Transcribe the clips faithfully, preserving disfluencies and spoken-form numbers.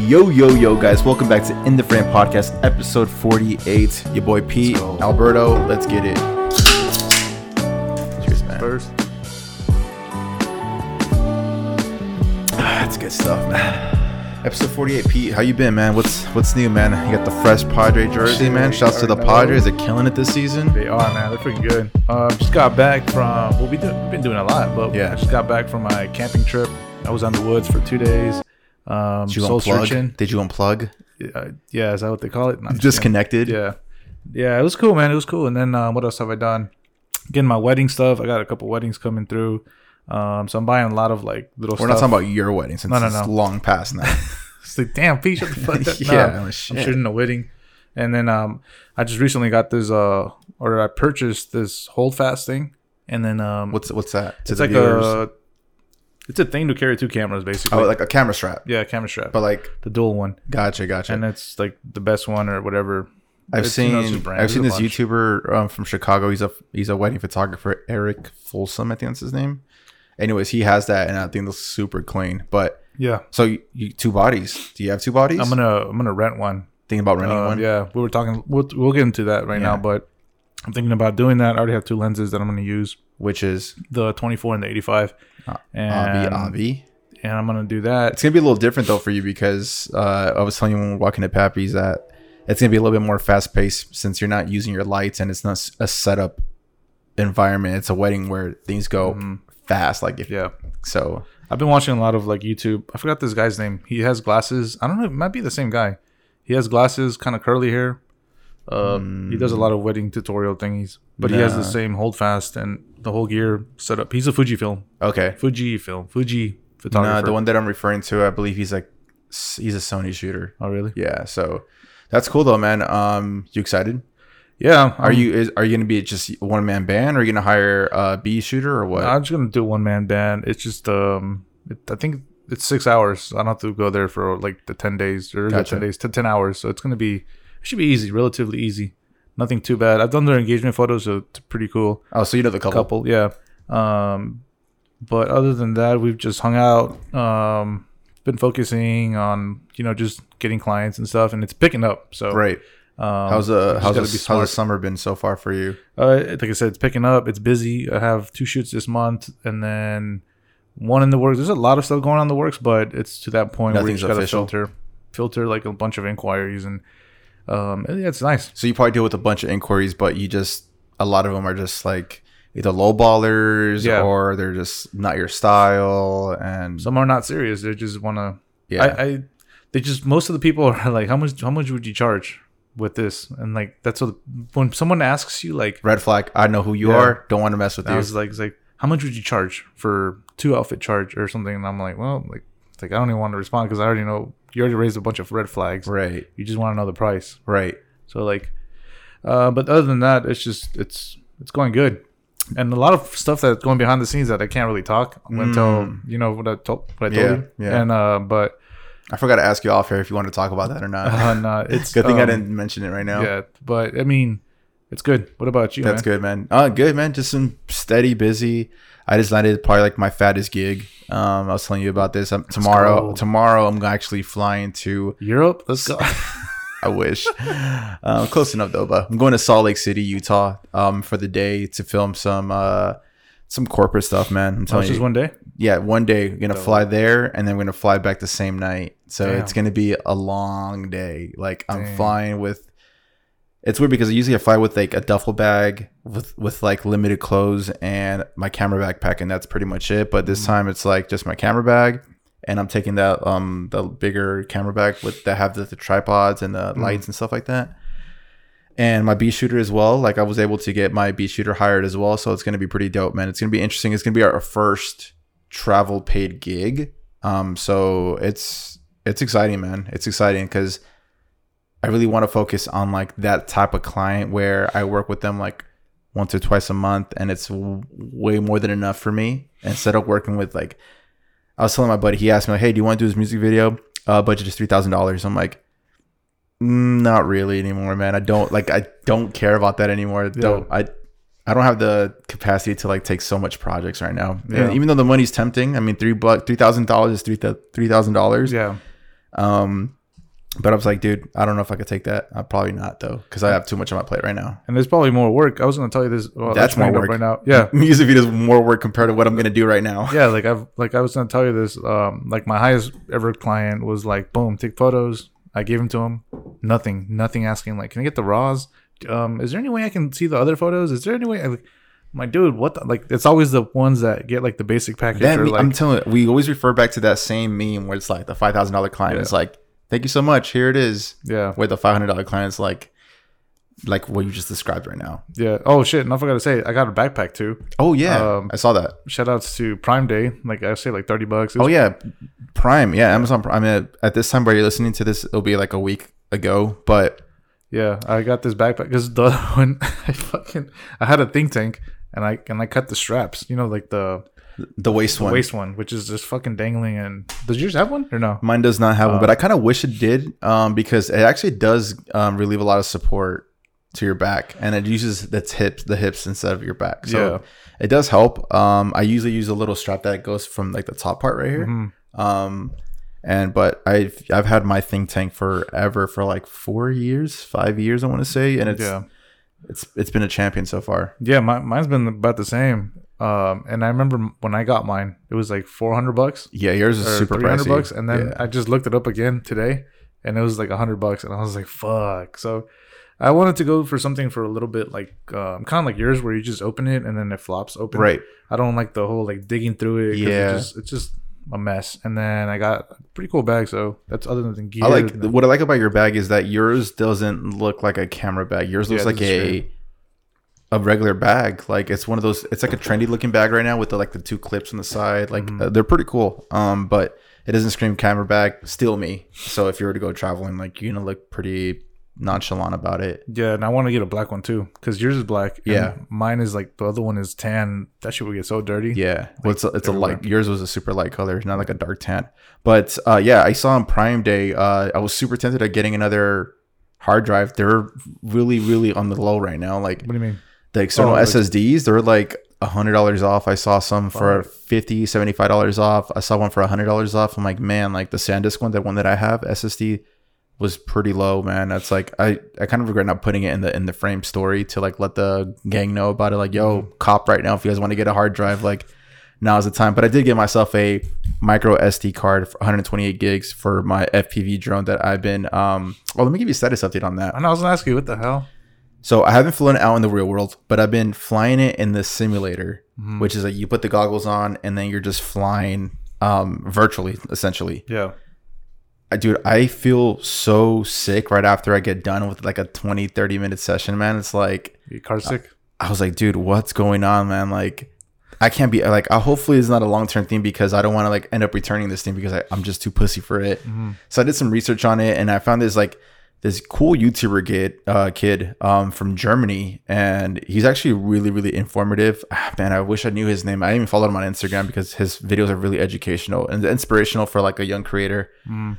Yo, yo, yo, guys. Welcome back to In the Frame Podcast, episode forty-eight. Your boy Pete, Alberto. Let's get it. Cheers, man. First. Ah, that's good stuff, man. Episode forty-eight, Pete. How you been, man? What's what's new, man? You got the fresh Padre jersey, man. Shouts to the Padres. They're killing it this season. They are, man. They're freaking good. Uh, just got back from, well, we do, we've been doing a lot, but yeah. I just got back from my camping trip. I was on the woods for two days. Um, Did you soul unplug? searching. Did you unplug? Uh, yeah, is that what they call it? No, I'm just Disconnected? kidding. Yeah. Yeah, it was cool, man. It was cool. And then um, what else have I done? Getting my wedding stuff. I got a couple weddings coming through. Um, so I'm buying a lot of like little We're stuff. not talking about your wedding since No, no, it's no. long past now. It's like, damn, Pete, shut the fuck up. Yeah, no, oh, shit. I'm shooting a wedding. And then um, I just recently got this, uh, or I purchased this Holdfast thing. And then um, What's what's that? To it's the like viewers? a, it's a thing to carry two cameras, basically. Oh, like a camera strap. Yeah, camera strap. But like, the dual one. gotcha, gotcha. And it's like the best one or whatever. I've It's, seen you know, it's a brand. I've seen There's this a bunch. YouTuber um, from Chicago. He's a he's a wedding photographer, Eric Folsom, I think that's his name. Anyways, he has that, and I think it's super clean. But Yeah. so you, you two bodies? Do you have two bodies? I'm gonna I'm gonna rent one. thinking about renting Uh, one. Yeah, we were talking. We'll we'll get into that right Yeah. now, but I'm thinking about doing that. I already have two lenses that I'm gonna use: Which is the twenty-four and the eighty-five. uh, And Avi Avi. and I'm gonna do that. It's gonna be a little different though for you because uh, I was telling you when we were walking to Pappy's that it's gonna be a little bit more fast paced since you're not using your lights and it's not a setup environment. It's a wedding where things go Mhm. fast. Like if Yeah, so. I've been watching a lot of like YouTube. I forgot this guy's name. He has glasses. I don't know. It might be the same guy. He has glasses, kind of curly hair. Uh, He does a lot of wedding tutorial thingies, but he has Nah. the same Holdfast and the whole gear set up. He's a Fujifilm, Okay. Fujifilm, Fuji photographer. No, the one that I'm referring to, I believe he's like he's a Sony shooter. Oh, really? Yeah, so that's cool though, man. Um, you excited? Yeah. Are I'm- you is are you gonna be just one man band, or are you gonna hire a B shooter, or what? I'm just gonna do one man band. It's just um, it, I think it's six hours. I don't have to go there for like the ten days or the Gotcha. ten days to ten hours. So it's gonna be, it should be easy, relatively easy. Nothing too bad. I've done their engagement photos, so it's pretty cool. Oh, so you know the couple. Couple, yeah. Um, but other than that, we've just hung out. Um, been focusing on you know just getting clients and stuff, and it's picking up. So Right. Um, How's the just how's gotta the, be how's the smart. summer been so far for you? Uh, like I said, it's picking up. It's busy. I have two shoots this month, and then one in the works. There's a lot of stuff going on in the works, but it's to that point Nothing's where you just gotta official. filter, filter like a bunch of inquiries, and um, yeah, it's nice. So you probably deal with a bunch of inquiries, but you just a lot of them are just like either lowballers Yeah. or they're just not your style, and Some are not serious. They just want to. yeah, I, I. They just most of the people are like, how much? How much would you charge with this? And like that's what when someone asks you, like, red flag. I know who you Yeah. are. Don't want to mess with I you. was like, it's like, how much would you charge for two outfit charge or something? And I'm like, well, like, it's like I don't even want to respond because I already know you already raised a bunch of red flags. Right, You just want to know the price. right. So like, uh, but other than that, it's just it's it's going good, and a lot of stuff that's going behind the scenes that I can't really talk until you know what I told what I told Yeah, you. yeah. And uh, but I forgot to ask you off here if you want to talk about that or not. uh, no, it's Good thing I um, didn't mention it right now. Yeah, but I mean, it's good. What about you? That's man? good, man. Uh, good, man. Just some steady, busy. I just landed probably like my fattest gig. Um, I was telling you about this. Um, tomorrow, go. tomorrow I'm actually flying to. Europe. Let's go. I wish. Uh, close enough though, but I'm going to Salt Lake City, Utah, um, for the day to film some uh, some corporate stuff, man. I'm Oh, telling it's you. just one day. Yeah, one day we're gonna Dope. fly there, and then we're gonna fly back the same night. So Damn. it's gonna be a long day. Like I'm Dang. flying with. It's weird because usually I fly with like a duffel bag with with like limited clothes and my camera backpack, and that's pretty much it. But this Mm. time it's like just my camera bag, and I'm taking that um the bigger camera bag with that have the, the tripods and the Mm. lights and stuff like that. And my B shooter as well. Like I was able to get my B shooter hired as well, so it's gonna be pretty dope, man. It's gonna be interesting. It's gonna be our first travel paid gig. Um, so it's it's exciting, man. It's exciting because I really want to focus on like that type of client where I work with them like once or twice a month, and it's w- way more than enough for me. Instead of working with like, I was telling my buddy, he asked me like, "Hey, do you want to do this music video? Uh, budget is three thousand dollars." I'm like, mm, not really anymore, man. I don't like. I don't care about that anymore. Yeah. Don't I? I don't have the capacity to like take so much projects right now. Yeah. And even though the money's tempting, I mean, three buck, three thousand dollars is three three thousand dollars. Yeah. Um, but I was like, dude, I don't know if I could take that. I'm probably not though, because I have too much on my plate right now. And there's probably more work. I was gonna tell you this. Well, That's more work right now. Yeah, music video is more work compared to what I'm gonna do right now. yeah. Like I've like I was gonna tell you this. Um, like my highest ever client was like, boom, take photos. I gave them to him. Nothing, nothing asking like, can I get the raws? Um, is there any way I can see the other photos? Is there any way? I, like, my dude, what? The, like, it's always the ones that get like the basic package. That, or, like, I'm telling you, we always refer back to that same meme where it's like the five thousand dollar client Yeah. is like, thank you so much. Here it is. yeah, Where the five hundred dollar client is like, like what you just described right now. yeah. Oh shit! And I forgot to say, I got a backpack too. Oh yeah, Um, I saw that. Shout outs to Prime Day. Like I say, like thirty bucks. It Oh was- yeah, Prime. Yeah, Amazon Prime. I mean, at this time where you're listening to this, it'll be like a week ago. But yeah. I got this backpack because the when I fucking I had a think tank and I and I cut the straps. You know, like the, the waist the one, waist one, which is just fucking dangling. And does yours have one or no? mine does not have one, Uh, but I kind of wish it did, um, because it actually does um, relieve a lot of support to your back, and it uses the hips, the hips instead of your back. So Yeah. it does help. Um, I usually use a little strap that goes from like the top part right here. Mhm. Um, and but I've I've had my think tank forever for like four years, five years, I want to say, and it's Yeah. it's it's been a champion so far. Yeah, my, mine's been about the same. Um, and I remember when I got mine, it was like four hundred bucks Yeah, yours is or super three hundred pricey. bucks, and then Yeah. I just looked it up again today, and it was like a hundred bucks, and I was like, "Fuck!" So I wanted to go for something for a little bit like, um, kind of like yours, where you just open it and then it flops open. Right. I don't like the whole like digging through it. 'cause Yeah. it just, it's just a mess. And then I got a pretty cool bag, so that's other than gear. I like what I like about your bag is that yours doesn't look like a camera bag. Yours looks Yeah, like this is a a regular bag. Like it's one of those. It's like a trendy looking bag right now with the like the two clips on the side. Like Mm-hmm. uh, they're pretty cool. Um, but it doesn't scream camera bag. Still me. So if you were to go traveling, like you're gonna look pretty nonchalant about it. Yeah, and I want to get a black one too, because yours is black. and Yeah. mine is like the other one is tan. That shit would get so dirty. Yeah, well, it's a, it's a everywhere. light. Yours was a super light color, not like a dark tan. But uh, yeah, I saw on Prime Day. Uh, I was super tempted at getting another hard drive. They're really, really on the low right now. Like What do you mean? the external Oh, like- S S Ds, they're like a hundred dollars off. I saw some for fifty, seventy-five dollars off. I saw one for a hundred dollars off. I'm like, man, like the SanDisk one, that one that I have, S S D was pretty low, man. That's like I, I kind of regret not putting it in the in the frame story to like let the gang know about it. Like, yo, cop right now if you guys want to get a hard drive, like now's the time. But I did get myself a micro S D card for one hundred twenty-eight gigs for my F P V drone that I've been um well, let me give you a status update on that. I know I was gonna ask you what the hell. So I haven't flown it out in the real world, but I've been flying it in the simulator, Mhm. which is like you put the goggles on and then you're just flying um virtually, essentially. Yeah. I, dude, I feel so sick right after I get done with like a twenty, thirty minute session, man. It's like, You car sick? I was like, dude, what's going on, man? Like, I can't be like, I, hopefully it's not a long term thing because I don't want to like end up returning this thing because I, I'm just too pussy for it. Mhm. So I did some research on it and I found this like this cool YouTuber kid, uh, kid um, from Germany, and he's actually really, really informative. Ah, man, I wish I knew his name. I didn't even follow him on Instagram because his videos are really educational and inspirational for like a young creator. Mm.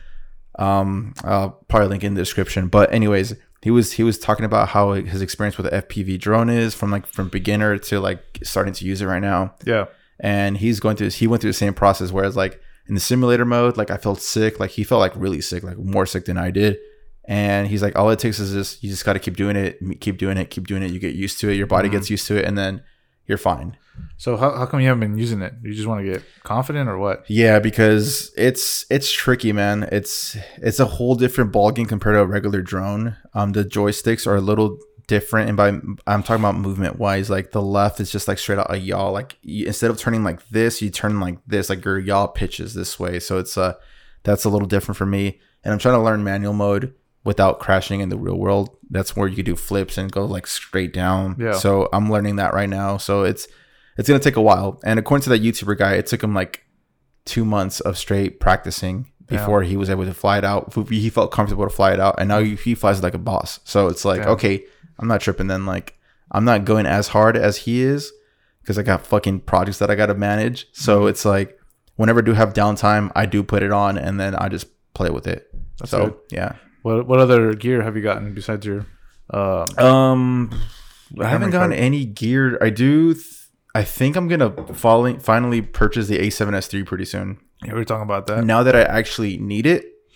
Um, I'll probably link in the description. But anyways, he was he was talking about how his experience with the F P V drone is from like from beginner to like starting to use it right now. Yeah. And he's going through he went through the same process. Whereas like in the simulator mode, like I felt sick. Like he felt like really sick, like more sick than I did. And he's like, all it takes is this. You just got to keep doing it, keep doing it, keep doing it. You get used to it. Your body Mm-hmm. gets used to it, and then you're fine. So how, how come you haven't been using it? You just want to get confident or what? Yeah, because it's it's tricky, man. It's it's a whole different ballgame compared to a regular drone. Um, the joysticks are a little different, and by I'm talking about movement wise, like the left is just like straight out a yaw. Like you, instead of turning like this, you turn like this. Like your yaw pitches this way, so it's uh that's a little different for me. And I'm trying to learn manual mode without crashing in the real world. That's where you can do flips and go like straight down. Yeah. So I'm learning that right now. So it's it's gonna take a while. And according to that YouTuber guy, it took him like two months of straight practicing before he was able to fly it out. He felt comfortable to fly it out, and now he, he flies like a boss. So it's like, Yeah. okay, I'm not tripping. Then like I'm not going as hard as he is because I got fucking projects that I got to manage. So Mm-hmm. it's like whenever I do have downtime, I do put it on, and then I just play with it. That's so good. yeah. What what other gear have you gotten besides your? Uh, Um, I haven't memory gotten card? any gear. I do. Th- I think I'm gonna finally finally purchase the A seven S three pretty soon. yeah, we were talking about that. Now that I actually need it,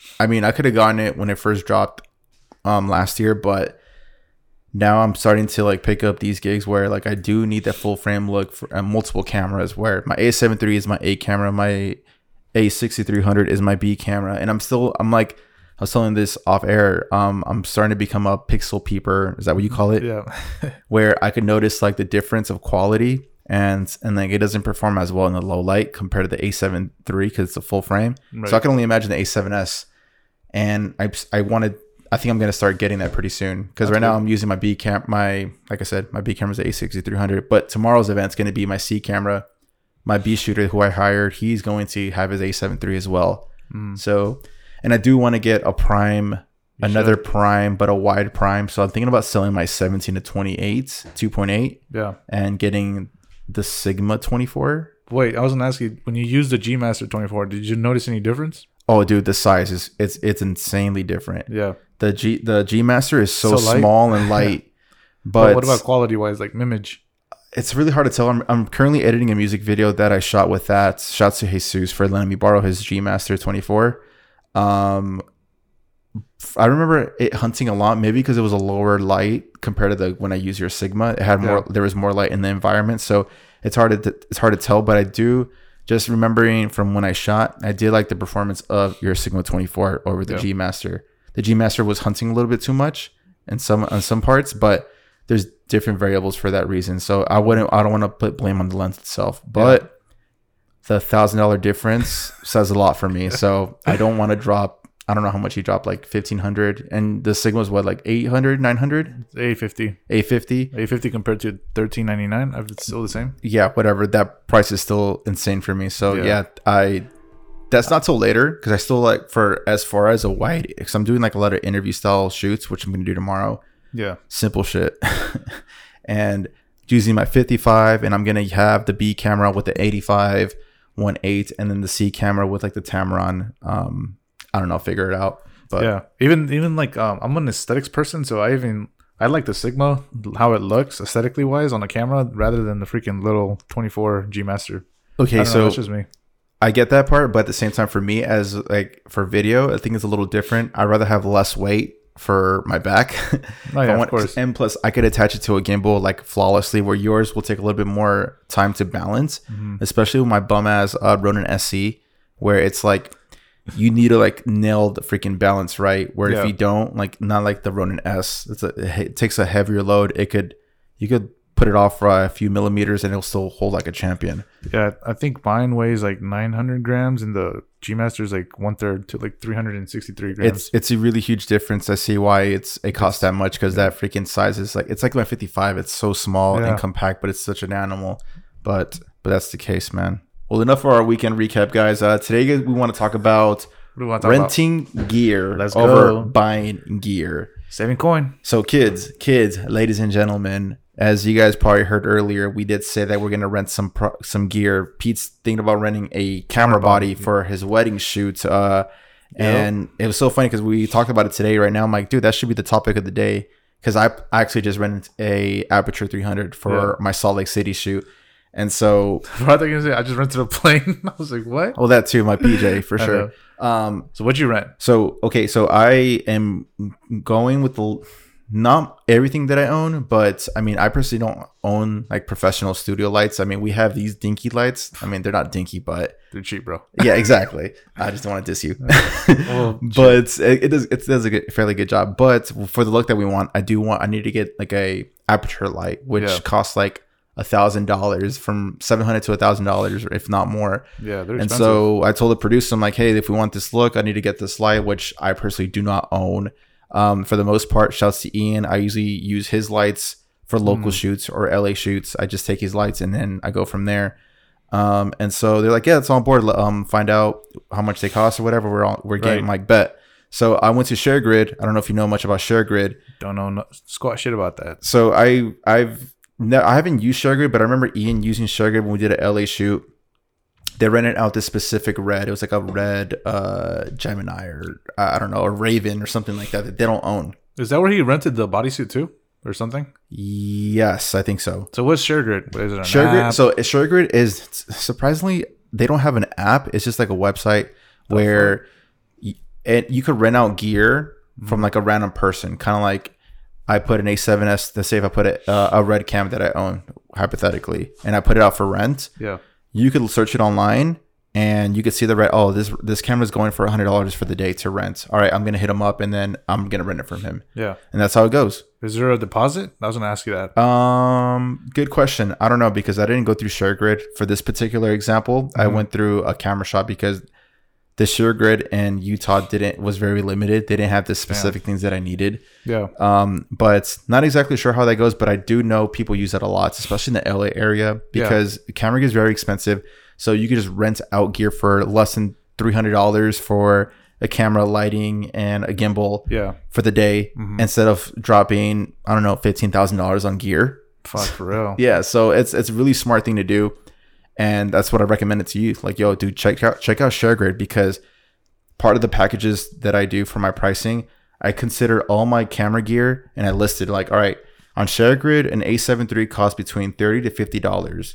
I mean, I could have gotten it when it first dropped um last year, but now I'm starting to like pick up these gigs where like I do need that full frame look for uh, multiple cameras, where my A seven three is my A camera, my A sixty-three hundred is my B camera, and I'm still I'm like I was telling this off air. Um, I'm starting to become a pixel peeper. Is that what you call it? Yeah. Where I could notice like the difference of quality, and and like it doesn't perform as well in the low light compared to the A seven three because it's a full frame. Right. So I can only imagine the A seven S, and I I wanted. I think I'm gonna start getting that pretty soon because right good. now I'm using my B cam. My like I said, my B camera is the A sixty-three hundred, but tomorrow's event's gonna be my C camera. My B shooter who I hired, he's going to have his A seven three as well. Mm. So, and I do want to get a prime, you another should. prime, but a wide prime. So I'm thinking about selling my seventeen to twenty-eight, two point eight. Yeah. And getting the Sigma twenty-four. Wait, I was gonna ask you, when you use the G Master twenty-four, did you notice any difference? Oh, dude, the size is it's it's insanely different. Yeah. The G the G Master is so, so small and light. but, but what about quality wise, like image? It's really hard to tell. I'm, I'm currently editing a music video that I shot with that. Shouts to Jesus for letting me borrow his G Master twenty-four. Um, I remember it hunting a lot, maybe because it was a lower light compared to the when I use your Sigma. It had more. Yeah. There was more light in the environment, so it's hard to it's hard to tell. But I do just remembering from when I shot, I did like the performance of your Sigma twenty-four over the yeah. G Master. The G Master was hunting a little bit too much in some on some parts, but there's different variables for that reason. So I wouldn't I don't want to put blame on the lens itself. But yeah. the thousand dollar difference says a lot for me. So I don't want to drop I don't know how much he dropped, like fifteen hundred, and the Sigma's what, like eight hundred, nine hundred? eight fifty. eight fifty? eight fifty compared to thirteen ninety-nine. It's still the same. Yeah, whatever. That price is still insane for me. So yeah, yeah I that's not till later because I still like for as far as a wide, because I'm doing like a lot of interview style shoots, which I'm gonna do tomorrow. Yeah, simple shit. And using my fifty-five, and I'm gonna have the B camera with the eighty-five one eight, and then the C camera with like the Tamron. Um, I don't know, figure it out. But yeah, even even like um, I'm an aesthetics person, so I even I like the Sigma, how it looks aesthetically wise on the camera rather than the freaking little twenty-four G Master. Okay, so know, that's just me. I get that part, but at the same time, for me, as like for video, I think it's a little different. I'd rather have less weight for my back. Oh, yeah, want, of course. And plus, I could attach it to a gimbal like flawlessly, where yours will take a little bit more time to balance, mm-hmm. especially with my bum ass uh, Ronin S C, where it's like you need to like nail the freaking balance right. Where yeah. if you don't, like not like the Ronin S, it's a, it takes a heavier load. It could you could put it off for a few millimeters and it'll still hold like a champion. Yeah, I think mine weighs like nine hundred grams and the G Master is like one third to like three hundred sixty-three grams. It's it's a really huge difference. I see why it's it costs that much, because that freaking size is like it's like my fifty-five. It's so small yeah. and compact, but it's such an animal. But but that's the case, man. Well, enough for our weekend recap, guys. Uh, today we want to talk about talk renting about? gear Let's over go. buying gear. Saving coin. So kids, kids, ladies and gentlemen, as you guys probably heard earlier, we did say that we're going to rent some pro- some gear. Pete's thinking about renting a camera body for his wedding shoot. Uh, yep. And it was so funny because we talked about it today right now. I'm like, dude, that should be the topic of the day. Because I actually just rented a Aperture three hundred for yeah. my Salt Lake City shoot. And so I thought you were gonna say I just rented a plane. I was like, what? Well, that too, my P J for sure. Um, so what'd you rent? So okay, so I am going with the not everything that I own, but I mean, I personally don't own like professional studio lights. I mean, we have these dinky lights. I mean, they're not dinky, but they're cheap, bro. Yeah, exactly. I just don't want to diss you, well, but it, it does it does a good, fairly good job. But for the look that we want, I do want I need to get like a aperture light, which yeah. costs like a thousand dollars, from seven hundred to a thousand dollars, if not more. Yeah, they're and expensive. So I told the producer, I'm like, hey, if we want this look, I need to get this light, which I personally do not own. Um, for the most part, shouts to Ian. I usually use his lights for local mm. shoots or L A shoots. I just take his lights and then I go from there. Um, and so they're like, yeah, it's on board. Um, find out how much they cost or whatever. We're all we're getting right. like bet. So I went to ShareGrid. I don't know if you know much about ShareGrid. Don't know no, squat shit about that. So I I've no, I haven't used ShareGrid, but I remember Ian using ShareGrid when we did an L A shoot. They rented out this specific red. It was like a red uh, Gemini or I don't know, a Raven or something like that that they don't own. Is that where he rented the bodysuit too, or something? Yes, I think so. So what's ShareGrid? Is it an ShareGrid? app? So ShareGrid is surprisingly they don't have an app. It's just like a website where you, and you could rent out gear from like a random person, kind of like I put an A seven S. Let's say if I put a, uh, a red cam that I own, hypothetically, and I put it out for rent. Yeah, you could search it online, and you could see the red. Oh, this this camera's going for a hundred dollars for the day to rent. All right, I'm gonna hit him up, and then I'm gonna rent it from him. Yeah, and that's how it goes. Is there a deposit? I was gonna ask you that. Um, good question. I don't know because I didn't go through ShareGrid for this particular example. Mm-hmm. I went through a camera shop because the ShareGrid in Utah didn't was very limited. They didn't have the specific yeah. things that I needed. Yeah. Um, but not exactly sure how that goes. But I do know people use that a lot, especially in the L A area, because yeah. camera gear is very expensive. So you could just rent out gear for less than three hundred dollars for a camera, lighting, and a gimbal. Yeah. For the day, mm-hmm. instead of dropping I don't know fifteen thousand dollars on gear. Fuck, for real. Yeah. So it's it's a really smart thing to do. And that's what I recommend it to you. Like, yo, dude, check out check out ShareGrid, because part of the packages that I do for my pricing, I consider all my camera gear, and I listed like, all right, on ShareGrid, an A seven three costs between thirty to fifty dollars.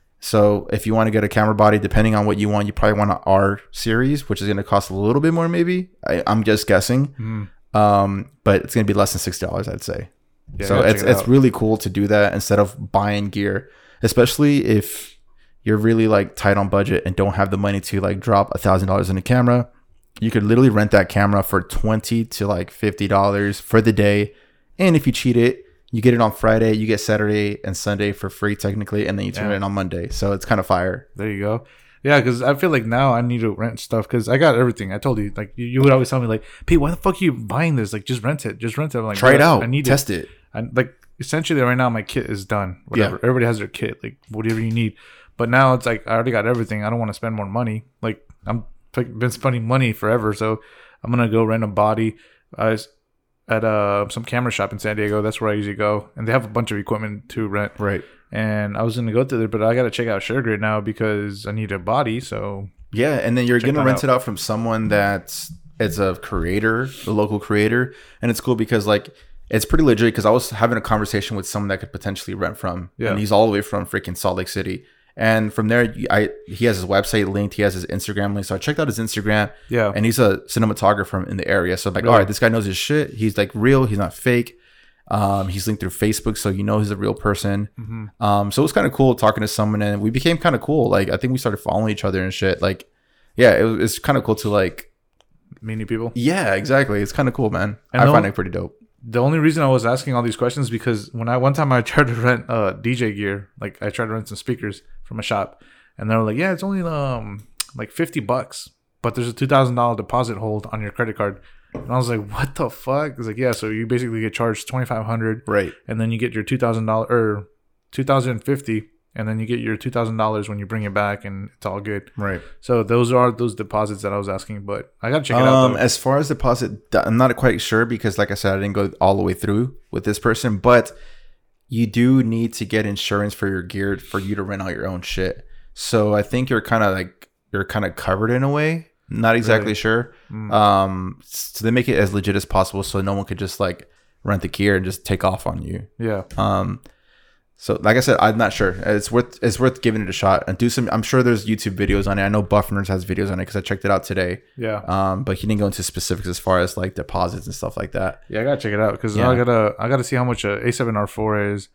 So if you want to get a camera body, depending on what you want, you probably want an R series, which is going to cost a little bit more, maybe. I, I'm just guessing, mm. um, but it's going to be less than sixty dollars, I'd say. Yeah, so it's it it's really cool to do that instead of buying gear, especially if you're really like tight on budget and don't have the money to like drop a thousand dollars in a camera. You could literally rent that camera for twenty to like fifty dollars for the day. And if you cheat it, you get it on Friday, you get Saturday and Sunday for free technically, and then you turn yeah. it in on Monday. So it's kind of fire. There you go. Yeah, because I feel like now I need to rent stuff because I got everything. I told you, like you, you would always tell me, like, Pete, why the fuck are you buying this? Like, just rent it, just rent it. I'm like, try it out, I need test it. it. I, like essentially right now, my kit is done. Whatever, yeah. Everybody has their kit, like whatever you need. But now it's like I already got everything. I don't want to spend more money. Like I'm been spending money forever, so I'm gonna go rent a body uh, at uh, some camera shop in San Diego. That's where I usually go, and they have a bunch of equipment to rent. Right. And I was gonna go through there, but I gotta check out ShareGrid now because I need a body. So yeah, and then you're gonna rent out. it out from someone that's it's a creator, a local creator, and it's cool because like. It's pretty legit because I was having a conversation with someone that could potentially rent from, yeah. and he's all the way from freaking Salt Lake City. And from there, I he has his website linked, he has his Instagram link. So I checked out his Instagram, yeah, and he's a cinematographer in the area. So I'm like, really? All right, this guy knows his shit. He's like real. He's not fake. Um, he's linked through Facebook, so you know he's a real person. Mm-hmm. Um, so it was kind of cool talking to someone, and we became kind of cool. Like I think we started following each other and shit. Like, yeah, it was it's kind of cool to like meet new people. Yeah, exactly. It's kind of cool, man. And I find it pretty dope. The only reason I was asking all these questions is because when I one time I tried to rent uh D J gear, like I tried to rent some speakers from a shop, and they were like, "Yeah, it's only um like fifty bucks, but there's a two thousand dollar deposit hold on your credit card." And I was like, "What the fuck?" It's like, "Yeah, so you basically get charged twenty five hundred, right? And then you get your two thousand dollar or two thousand fifty, and then you get your two thousand dollars when you bring it back, and it's all good, right?" So those are those deposits that I was asking, but I gotta check it um, out. Though. As far as deposit, I'm not quite sure because, like I said, I didn't go all the way through with this person, but you do need to get insurance for your gear for you to rent out your own shit. So I think you're kind of like you're kind of covered in a way. Not exactly really? sure. Mm. Um, so they make it as legit as possible, so no one could just like rent the gear and just take off on you. Yeah. Um. So, like I said, I'm not sure. It's worth it's worth giving it a shot and do some. I'm sure there's YouTube videos on it. I know Buff Nerds has videos on it because I checked it out today. Yeah. Um, but he didn't go into specifics as far as like deposits and stuff like that. Yeah, I gotta check it out because yeah. I gotta I gotta see how much a A seven R four is,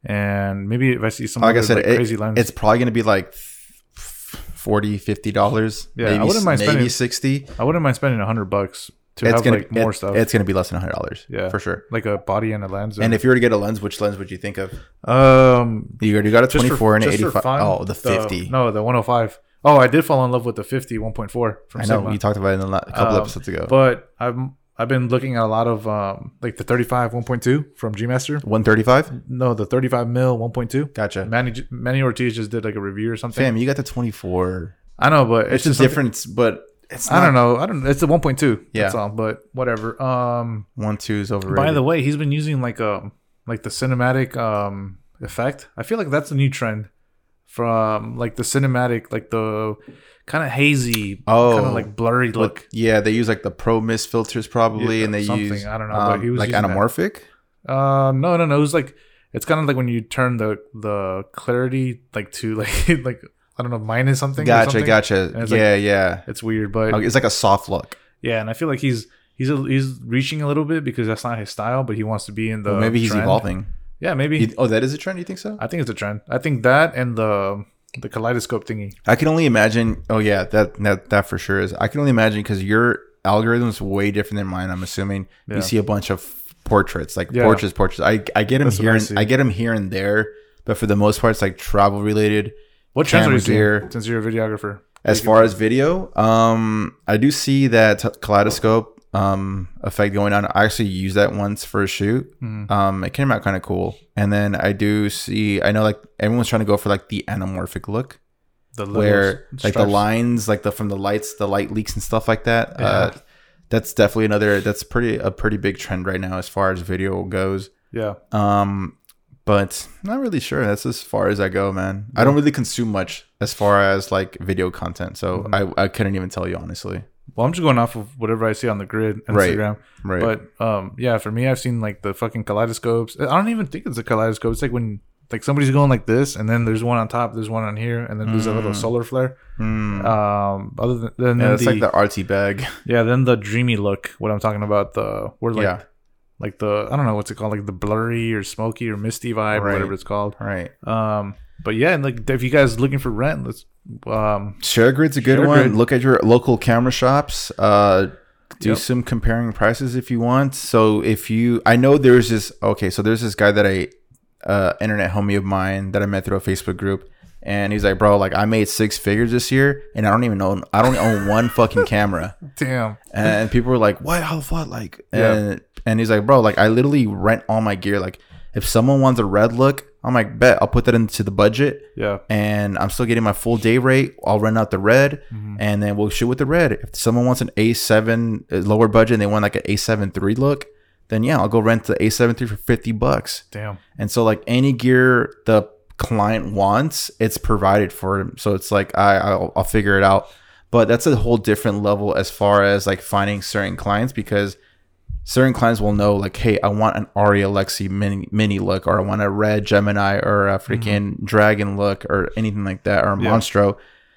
and maybe if I see some like I said, like it, crazy lens, it's probably gonna be like forty, fifty dollars. Yeah, maybe, I wouldn't mind maybe spending sixty. I wouldn't mind spending a hundred bucks. To it's have gonna like more it, stuff. It's gonna be less than a hundred dollars. Yeah, for sure. Like a body and a lens. Or... And if you were to get a lens, which lens would you think of? Um, you already got a twenty-four for, and an eighty-five. Oh, the fifty. The, no, the one oh five. Oh, I did fall in love with the fifty one point four from I know Sigma. You talked about it in a couple um, episodes ago. But I've I've been looking at a lot of um like the thirty-five one point two from G Master. one thirty-five? No, the thirty-five mil one point two. Gotcha. Manny Manny Ortiz just did like a review or something. Fam, you got the twenty-four. I know, but it's, it's just a difference, but. It's not, I don't know. I don't. It's a one point two. Yeah. That's all. But whatever. Um, one two is overrated. By the way, he's been using like a like the cinematic um effect. I feel like that's a new trend from like the cinematic, like the kind of hazy, oh, kind of like blurry look. But, yeah, they use like the Pro Mist filters probably, yeah, and they something. use I don't know, um, but he was like anamorphic. Um, uh, no, no, no. It was like it's kind of like when you turn the the clarity like to like like. I don't know, minus something. Gotcha, something. gotcha. Yeah, like, yeah. It's weird, but okay, it's like a soft look. Yeah, and I feel like he's he's a, he's reaching a little bit because that's not his style, but he wants to be in the. Well, maybe he's trend. evolving. Yeah, maybe. You, oh, that is a trend. You think so? I think it's a trend. I think that and the the kaleidoscope thingy. I can only imagine. Oh yeah, that that that for sure is. I can only imagine because your algorithm is way different than mine. I'm assuming Yeah. you see a bunch of portraits, like Yeah. portraits, portraits. I I get them That's what here. I And, see. I get them here and there, but for the most part, it's like travel related. What trends are Camera you seeing gear. since you're a videographer? As far as video, um, I do see that t- kaleidoscope um effect going on. I actually used that once for a shoot. Mhm. Um, it came out kind of cool. And then I do see. I know like everyone's trying to go for like the anamorphic look, the little where like the stripes. lines, like the from the lights, the light leaks and stuff like that. Yeah. Uh, that's definitely another. That's pretty a pretty big trend right now as far as video goes. Yeah, Um, but not really sure. That's as far as I go, man. I don't really consume much as far as like video content, so Mhm. I I couldn't even tell you honestly. well, I'm just going off of whatever I see on the grid, Right. Instagram. Right. But um, yeah, for me, I've seen like the fucking kaleidoscopes. I don't even think it's a kaleidoscope. It's like when like somebody's going like this, and then there's one on top, there's one on here, and then there's a little Mm. solar flare. Mm. Um, other than then, yeah, then it's the, like the artsy bag. yeah, then the dreamy look. What I'm talking about, the where like Yeah. like the I don't know what's it called, like the blurry or smoky or misty vibe, or Right. whatever it's called. Right. Um, but yeah, and like if you guys looking for rent, let's um ShareGrid's a good ShareGrid. one. Look at your local camera shops. Uh, do Yep. some comparing prices if you want. So if you, I know there's this. Okay, so there's this guy that I, uh, internet homie of mine that I met through a Facebook group, and he's like, bro, like I made six figures this year, and I don't even own, I don't own one fucking camera. damn. And people were like, what? How the fuck? Like, Yeah. and and he's like, bro, like I literally rent all my gear. Like, if someone wants a red look, I'm like, bet I'll put that into the budget. Yeah. And I'm still getting my full day rate. I'll rent out the red, Mhm. and then we'll shoot with the red. If someone wants an A seven uh, lower budget and they want like an A seven three look, then yeah, I'll go rent the A seven three for fifty bucks. Damn. And so like any gear the client wants, it's provided for him. So it's like I I'll, I'll figure it out. But that's a whole different level as far as like finding certain clients, because certain clients will know like, hey, I want an Ari Alexi mini mini look, or I want a red Gemini, or a freaking dragon look, or anything like that, or a Yeah. Monstro,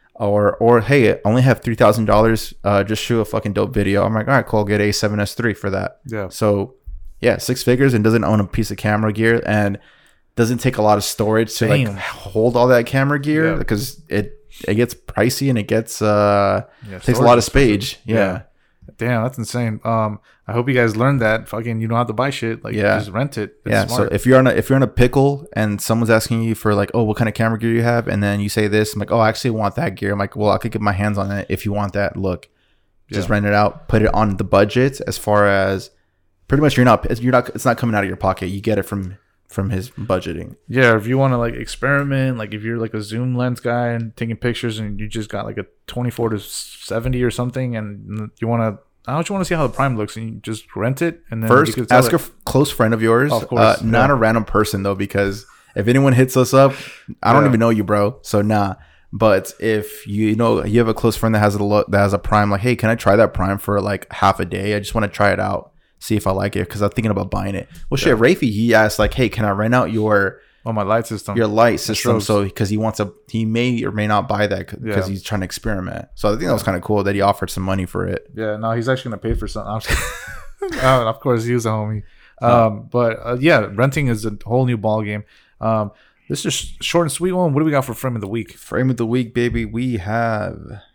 or or hey, I only have three thousand dollars. Uh, just shoot a fucking dope video. I'm like, all right, cool. I'll get A seven S three for that. Yeah. So yeah, six figures and doesn't own a piece of camera gear and doesn't take a lot of storage to Damn. like hold all that camera gear, Yeah. because it it gets pricey and it gets uh Yeah, takes a storage lot of is expensive. space. Yeah. Damn, that's insane. Um, I hope you guys learned that. Fucking, you don't have to buy shit. Like, Yeah. just rent it. It's Yeah. smart. So if you're on a if you're in a pickle and someone's asking you for like, oh, what kind of camera gear you have, and then you say this, I'm like, oh, I actually want that gear. I'm like, well, I could get my hands on it if you want that look. Just Yeah. rent it out, put it on the budget. As far as pretty much, you're not it's- you're not it's not coming out of your pocket. You get it from from his budgeting. yeah, if you want to like experiment, like if you're like a zoom lens guy and taking pictures, and you just got like a twenty-four to seventy or something, and you want to, I don't you want to see how the prime looks, and you just rent it, and then you First, can sell ask it. a f- close friend of yours. Of course, uh, not yeah. a random person though, because if anyone hits us up, I don't Yeah. even know you, bro. So nah. But if you know you have a close friend that has a lo- that has a prime, like, hey, can I try that prime for like half a day? I just want to try it out, see if I like it, because I'm thinking about buying it. Well, shit, Rafi, he asked like, hey, can I rent out your Oh, my light system. your light system? strobes. So because he wants a, he may or may not buy that because Yeah. he's trying to experiment. So I think that was kind of cool that he offered some money for it. Yeah, no, he's actually gonna pay for something. I'm just- uh, of course, he was a homie. Um, but uh, yeah, renting is a whole new ball game. Um, this is sh- short and sweet one. What do we got for frame of the week? Frame of the week, baby. We have.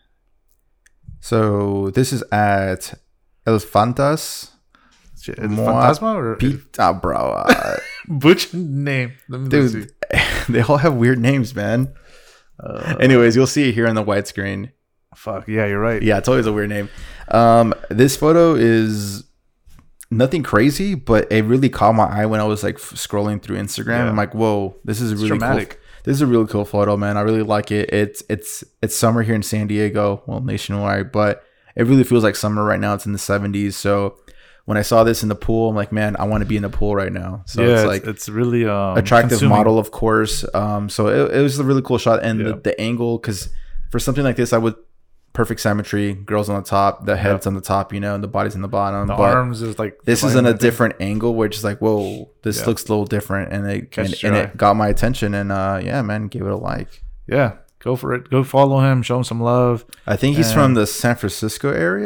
So this is at El Fantas. Shit, Moi Phantasma or Pita, bro. Uh, butch name? Let me let's dude, see. they all have weird names, man. Uh, Anyways, you'll see it here on the widescreen. fuck yeah, you're right. Yeah, it's always a weird name. Um, this photo is nothing crazy, but it really caught my eye when I was like f- scrolling through Instagram. Yeah. I'm like, whoa, this is It's really dramatic. cool. This is a really cool photo, man. I really like it. It's it's it's summer here in San Diego, well, nationwide, but it really feels like summer right now. It's in the seventies. So when I saw this in the pool, I'm like, man, I want to be in the pool right now. So yeah, it's it's, like it's really um, attractive consuming. model, of course. Um, so it, it was a really cool shot, and Yeah. the, the angle, because for something like this, I would perfect symmetry, girls on the top, the head's on the top, you know, and the body's on the bottom. The but arms is like this is dividing in a that thing. different angle, which is like, whoa, this Yeah. looks a little different, and it Catch and, your and eye. it got my attention, and uh, yeah, man, give it a like. Yeah, go for it. Go follow him. Show him some love. I think he's And- from the San Francisco area.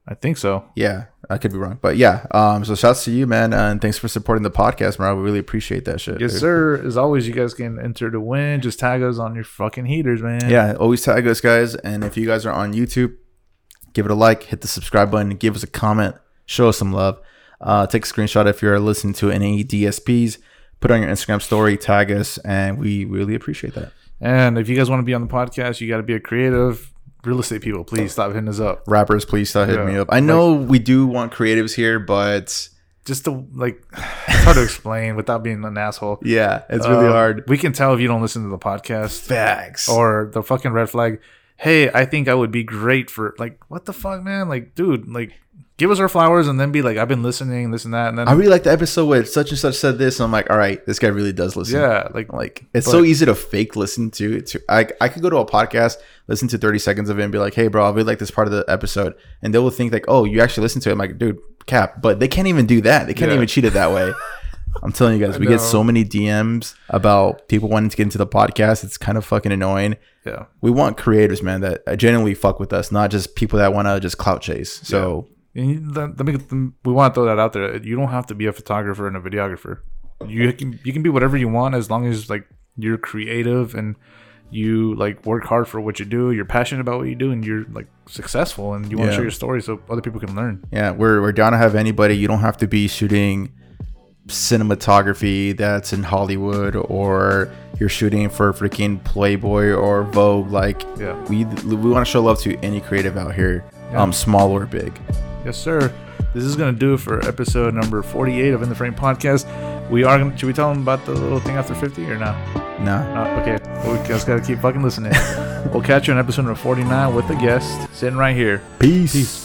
I think so. Yeah, I could be wrong, but yeah. Um, so shouts to you, man, and thanks for supporting the podcast, bro. We really appreciate that shit. Yes, dude. sir. As always, you guys can enter to win. Just tag us on your fucking heaters, man. Yeah, always tag us, guys. And if you guys are on YouTube, give it a like, hit the subscribe button, give us a comment, show us some love. Uh, take a screenshot if you're listening to any D S Ps. Put it on your Instagram story, tag us, and we really appreciate that. And if you guys want to be on the podcast, you got to be a creative. Real estate people, please stop hitting us up. Rappers, please stop hitting Yeah. me up. I know Like- we do want creatives here, but Just to, like, it's hard to explain without being an asshole. yeah, it's really Um, hard. We can tell if you don't listen to the podcast. Facts. Or the fucking red flag. Hey, I think I would be great for, like, what the fuck, man? Like, dude, like, give us our flowers and then be like, I've been listening, this and that. And then, I really like the episode where such and such said this. And I'm like, all right, this guy really does listen. yeah, like, Like it's But- so easy to fake listen to. To I I could go to a podcast, listen to thirty seconds of it, and be like, "Hey, bro, I really like this part of the episode," and they will think like, "Oh, you actually listened to it." I'm like, dude, cap. But they can't even do that. They can't Yeah. even cheat it that way. I'm telling you guys, I we know. get so many D Ms about people wanting to get into the podcast. It's kind of fucking annoying. yeah. We want creators, man, that genuinely fuck with us, not just people that want to just clout chase. So And you- let, let me get them, we want to throw that out there. You don't have to be a photographer and a videographer. You can you can be whatever you want as long as like you're creative and you like work hard for what you do. You're passionate about what you do and you're like successful and you want to Yeah. share your story so other people can learn. yeah, we're we're down to have anybody. You don't have to be shooting cinematography that's in Hollywood or you're shooting for freaking Playboy or Vogue. Like, Yeah. we we want to show love to any creative out here, Yeah. um, small or big. Yes, sir. This is gonna do it for episode number forty-eight of In the Frame podcast. We are gonna. Should we tell them about the little thing after fifty or not? Nah, No. Okay. Well, we just gotta keep fucking listening. We'll catch you on episode number forty-nine with a guest sitting right here. peace. Peace.